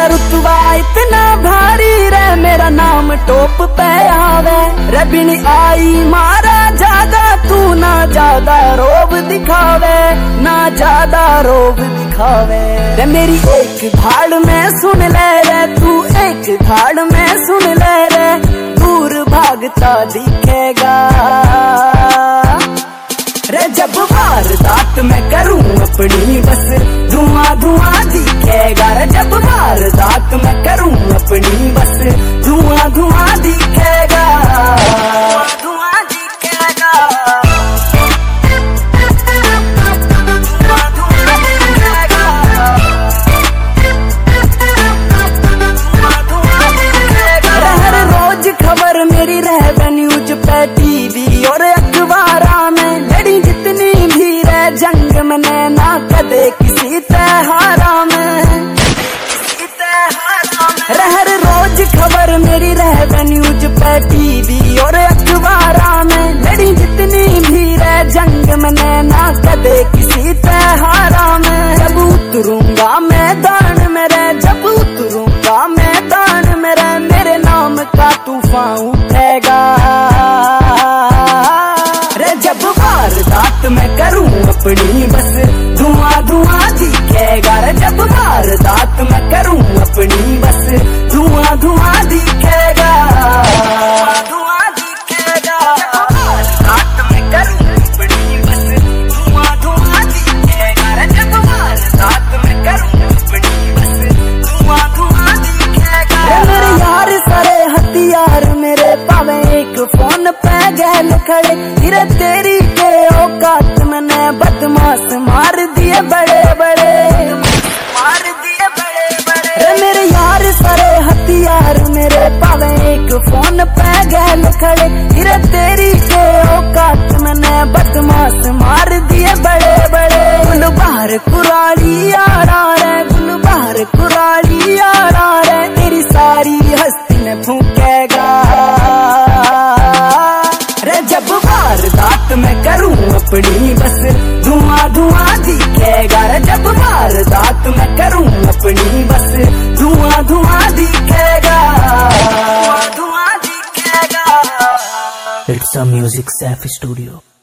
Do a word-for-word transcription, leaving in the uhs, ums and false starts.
तेरा रुतबा इतना भारी रे, मेरा नाम टॉप पे आवे रे। बिन आई मारा ज्यादा तू ना ज्यादा रोब दिखावे, ना ज्यादा रोब दिखावे रे। मेरी एक धाड़ में सुन ले रे, तू एक धाड़ में सुन ले रे, दूर भागता दिखेगा रे। जब वारदात मैं करूं अपनी बस धुआं धुआं दिखेगा रे। जब वारदात मैं करूं अपनी बस धुआं धुआं दिखेगा, धुआं दिखेगा, धुआं धुआं दिखेगा, धुआं धुआं दिखेगा। हर रोज खबर मेरी रह न्यूज पे टीवी और अखबारा में, लड़ी जितनी भी रे जंग मैंने ना कदे किसी त्योहारा में, किसी त्योहारा में। हर रोज खबर मेरी रह न्यूज पे टीवी और अखबारा में, लड़ी जितनी भी रे जंग मैंने ना कदे किसी त्योहारा में। जब उतरूंगा मैदान मेरे, जब उतरूंगा मैदान मेरे, मेरे नाम का तूफान उठेगा रे। जब वारदात मैं करूं अपनी बस धुआं धुआं दिखेगा रे। जब वारदात मैं करूं अपनी बस धुआं धुआं दिखेगा, धुआं दिखेगा। जब वारदात मैं करूं अपनी बस धुआं धुआं दिखेगा रे। जब वारदात मैं करूं अपनी बस धुआं धुआं दिखेगा रे। मेरे यार सारे हथियार मेरे पावे एक फोन पे गैल खड़े, फिर तेरी के औकात मैंने बदमाश मार दिए बड़े बड़े, मार दिए बड़े बड़े रे। मेरे यार सारे हथियार मेरे पावे एक फोन पे गैल खड़े, फिर तेरी के औकात मैंने बदमाश मार दिए बड़े बड़े। गुल बाहर कुराली यारा रे, गुल बाहर कुराली यारा रे, तेरी सारी हस्ती में फूकेगा रे। जब वारदात मैं करूं अपनी बस धुआं धुआं दिखेगा रे। जब वारदात मैं करूं अपनी बस धुआं धुआं दिखेगा, धुआं धुआं दिखेगा। It's a music safe studio.